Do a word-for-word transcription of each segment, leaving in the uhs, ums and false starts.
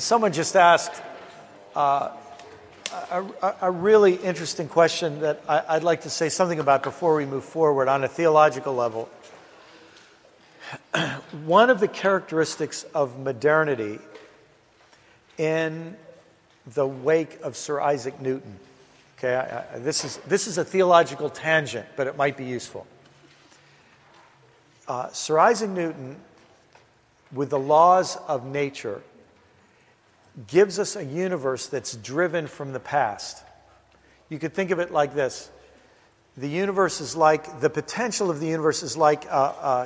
someone just asked uh, a, a, a really interesting question that I, I'd like to say something about before we move forward on a theological level. One of the characteristics of modernity in the wake of Sir Isaac Newton, okay, I, I, this is this is a theological tangent, but it might be useful. Uh, Sir Isaac Newton, with the laws of nature, gives us a universe that's driven from the past. You could think of it like this. The universe is like, the potential of the universe is like a, a,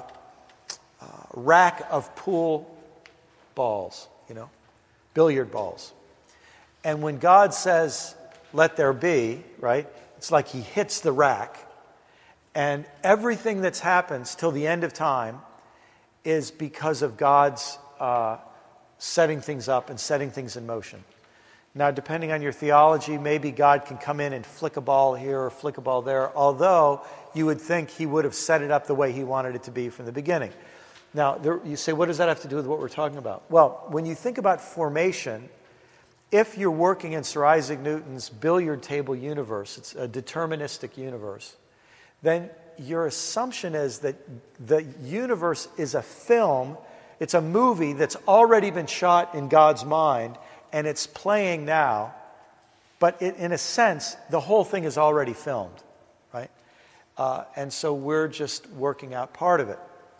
a rack of pool balls, you know, billiard balls. And when God says, let there be, right, it's like he hits the rack, and everything that's happened till the end of time is because of God's uh, setting things up and setting things in motion. Now, depending on your theology, maybe God can come in and flick a ball here or flick a ball there, although you would think he would have set it up the way he wanted it to be from the beginning. Now, there, you say, what does that have to do with what we're talking about? Well, when you think about formation, if you're working in Sir Isaac Newton's billiard table universe, it's a deterministic universe, then your assumption is that the universe is a film, it's a movie that's already been shot in God's mind, and it's playing now, but it, in a sense, the whole thing is already filmed, right? Uh, and so we're just working out part of it.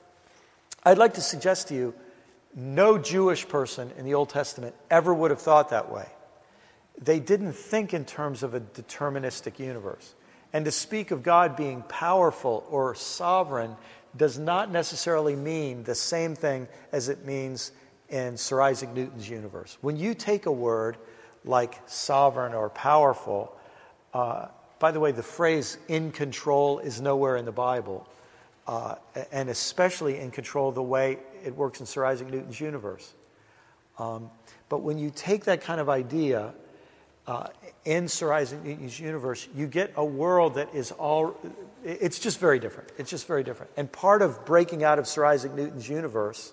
I'd like to suggest to you, no Jewish person in the Old Testament ever would have thought that way. They didn't think in terms of a deterministic universe. And to speak of God being powerful or sovereign does not necessarily mean the same thing as it means in Sir Isaac Newton's universe. When you take a word like sovereign or powerful, uh, by the way, the phrase in control is nowhere in the Bible, uh, and especially in control the way it works in Sir Isaac Newton's universe. Um, but when you take that kind of idea uh, in Sir Isaac Newton's universe, you get a world that is all, it's just very different. It's just very different. And part of breaking out of Sir Isaac Newton's universe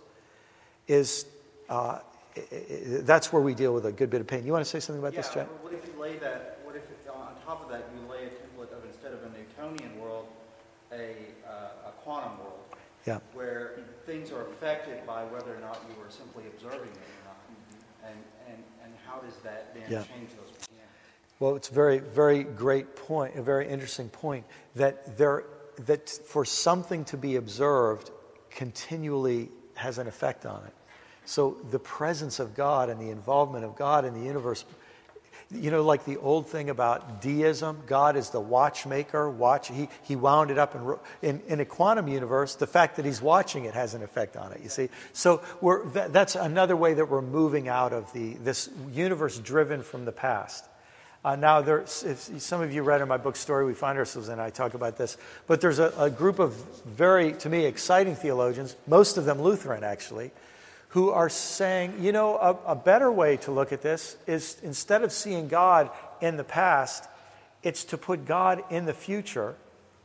is, uh, that's where we deal with a good bit of pain. You want to say something about yeah, this, Jack? Well, what if you lay that, what if on top of that you lay a template of, instead of a Newtonian world, a, uh, a quantum world, yeah. where things are affected by whether or not you were simply observing them or not. Mm-hmm. And, and, and how does that then yeah. change those? Yeah. Well, it's a very, very great point, a very interesting point, that there, that for something to be observed continually has an effect on it. So the presence of God and the involvement of God in the universe, you know, like the old thing about deism, God is the watchmaker, watch, he, he wound it up and in, in a quantum universe, the fact that he's watching it has an effect on it, you see. So we're, that, that's another way that we're moving out of the this universe driven from the past. Uh, now, there, if some of you read in my book, Story We Find Ourselves In, I talk about this, but there's a, a group of very, to me, exciting theologians, most of them Lutheran, actually, who are saying, you know, a, a better way to look at this is, instead of seeing God in the past, it's to put God in the future.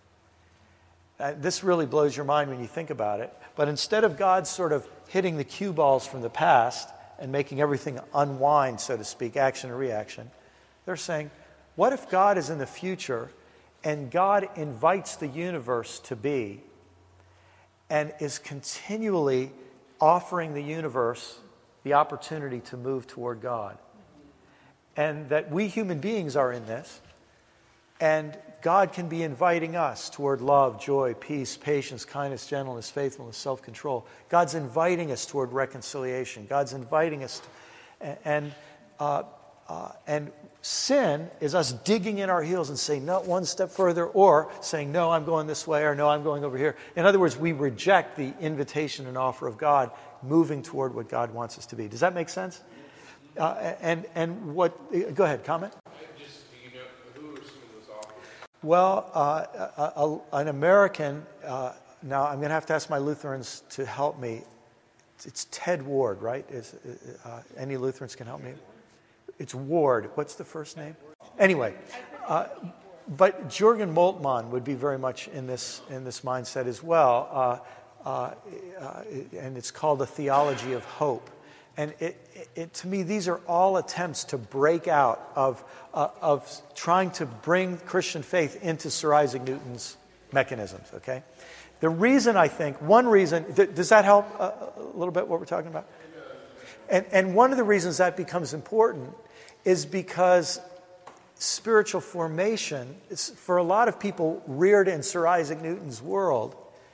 Uh, this really blows your mind when you think about it. But instead of God sort of hitting the cue balls from the past and making everything unwind, so to speak, action and reaction, they're saying, what if God is in the future and God invites the universe to be and is continually offering the universe the opportunity to move toward God? And that we human beings are in this, and God can be inviting us toward love, joy, peace, patience, kindness, gentleness, faithfulness, self-control. God's inviting us toward reconciliation. God's inviting us to, and uh, uh, and sin is us digging in our heels and saying, no, one step further, or saying, no, I'm going this way, or no, I'm going over here. In other words, we reject the invitation and offer of God, moving toward what God wants us to be. Does that make sense? Uh, and and what? Go ahead, comment. Just, do you know, who are some of those authors? Well, uh, a, a, an American. Uh, now, I'm going to have to ask my Lutherans to help me. It's, it's Ted Ward, right? Is, uh, any Lutherans can help me? It's Ward. What's the first name? Anyway, uh, but Jürgen Moltmann would be very much in this in this mindset as well, uh, uh, uh, and it's called the theology of hope. And it, it, it, to me, these are all attempts to break out of, uh, of trying to bring Christian faith into Sir Isaac Newton's mechanisms, okay? The reason I think, one reason, th- does that help a, a little bit what we're talking about? And, and one of the reasons that becomes important is because spiritual formation, is, for a lot of people reared in Sir Isaac Newton's world,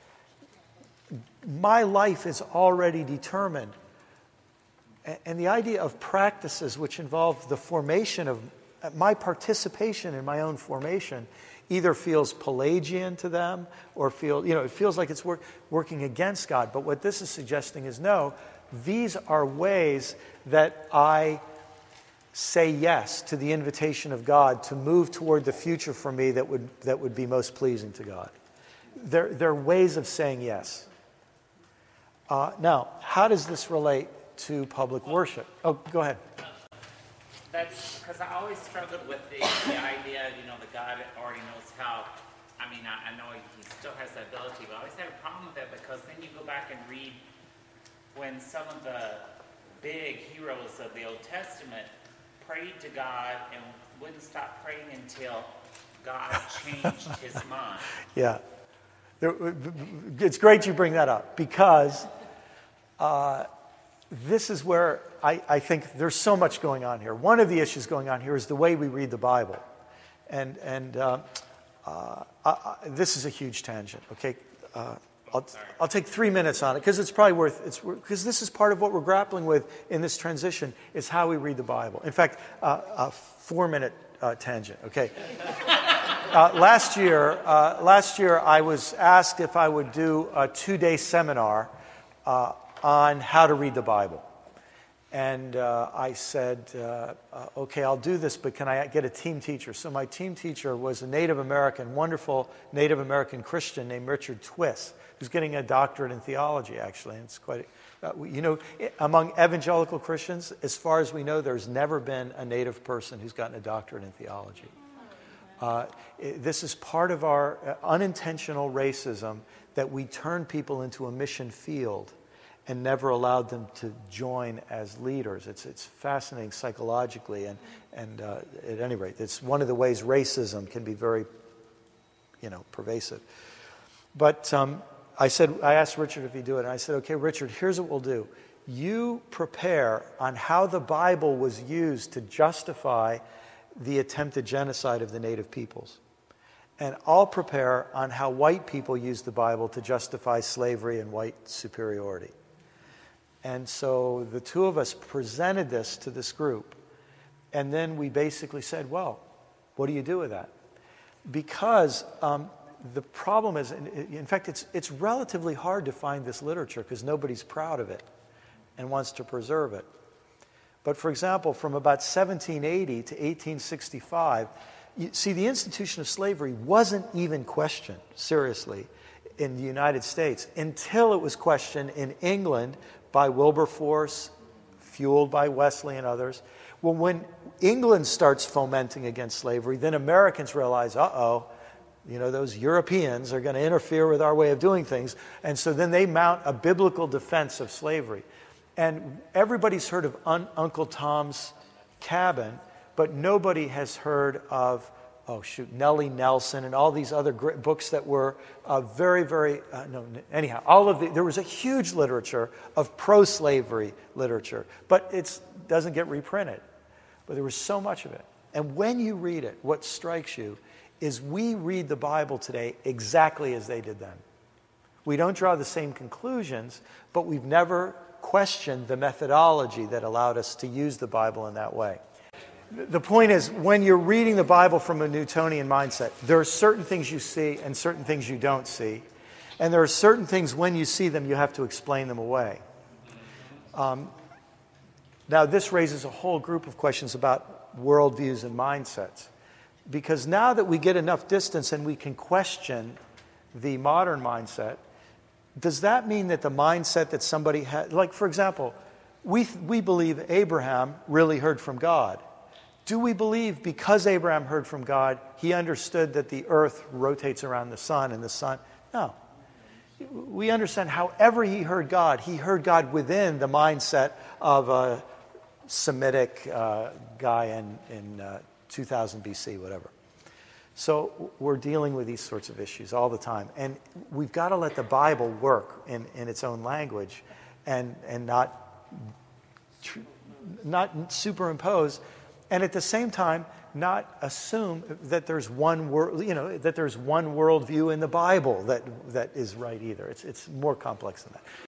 my life is already determined. And the idea of practices which involve the formation of my participation in my own formation either feels Pelagian to them or feel, you know, it feels like it's work, working against God. But what this is suggesting is no, these are ways that I say yes to the invitation of God to move toward the future for me that would that would be most pleasing to God. They're, they're ways of saying yes. Uh, now, how does this relate to public worship? Oh, go ahead. That's because I always struggled with the, the idea, you know, that God already knows how. I mean, I, I know he still has the ability, but I always had a problem with it because then you go back and read when some of the big heroes of the Old Testament prayed to God and wouldn't stop praying until God changed his mind. Yeah. It's great you bring that up because uh, this is where I, I think there's so much going on here. One of the issues going on here is the way we read the Bible. And and uh, uh, I, I, this is a huge tangent, okay? Uh, I'll, I'll take three minutes on it because it's probably worth it's because this is part of what we're grappling with in this transition is how we read the Bible. In fact, uh, a four-minute uh, tangent, okay? Uh, last year, uh, last year I was asked if I would do a two-day seminar uh, on how to read the Bible. And uh, I said, uh, uh, okay, I'll do this, but can I get a team teacher? So my team teacher was a Native American, wonderful Native American Christian named Richard Twiss, who's getting a doctorate in theology, actually. And it's quite, uh, you know, among evangelical Christians, as far as we know, there's never been a Native person who's gotten a doctorate in theology. Uh, this is part of our unintentional racism that we turn people into a mission field and never allowed them to join as leaders. It's it's fascinating psychologically, and and uh, at any rate, it's one of the ways racism can be very, you know, pervasive. But um, I said, I asked Richard if he'd do it, and I said, okay, Richard, here's what we'll do. You prepare on how the Bible was used to justify the attempted genocide of the native peoples. And I'll prepare on how white people use the Bible to justify slavery and white superiority. And so the two of us presented this to this group. And then we basically said, well, what do you do with that? Because um, the problem is, in fact, it's, it's relatively hard to find this literature because nobody's proud of it and wants to preserve it. But for example, from about seventeen eighty to eighteen sixty-five, you see, the institution of slavery wasn't even questioned, seriously, in the United States until it was questioned in England by Wilberforce, fueled by Wesley and others. Well, when England starts fomenting against slavery, then Americans realize, uh-oh, you know, those Europeans are going to interfere with our way of doing things. And so then they mount a biblical defense of slavery. And everybody's heard of Un- Uncle Tom's Cabin, but nobody has heard of, oh shoot, Nellie Nelson and all these other great books that were uh, very, very, uh, no, anyhow, all of the, there was a huge literature of pro-slavery literature, but it doesn't get reprinted. But there was so much of it. And when you read it, what strikes you is we read the Bible today exactly as they did then. We don't draw the same conclusions, but we've never questioned the methodology that allowed us to use the Bible in that way. The point is, when you're reading the Bible from a Newtonian mindset, there are certain things you see and certain things you don't see. And there are certain things, when you see them, you have to explain them away. Um, now, this raises a whole group of questions about worldviews and mindsets. Because now that we get enough distance and we can question the modern mindset, does that mean that the mindset that somebody had, like, for example, we we believe Abraham really heard from God. Do we believe because Abraham heard from God, he understood that the earth rotates around the sun and the sun? No. we understand however he heard God, he heard God within the mindset of a Semitic uh, guy in, in uh, two thousand B C, whatever. So we're dealing with these sorts of issues all the time. And we've got to let the Bible work in, in its own language and, and not, tr- not superimpose. And at the same time, not assume that there's one world, you know, that there's one worldview in the Bible that, that is right either. It's, it's more complex than that.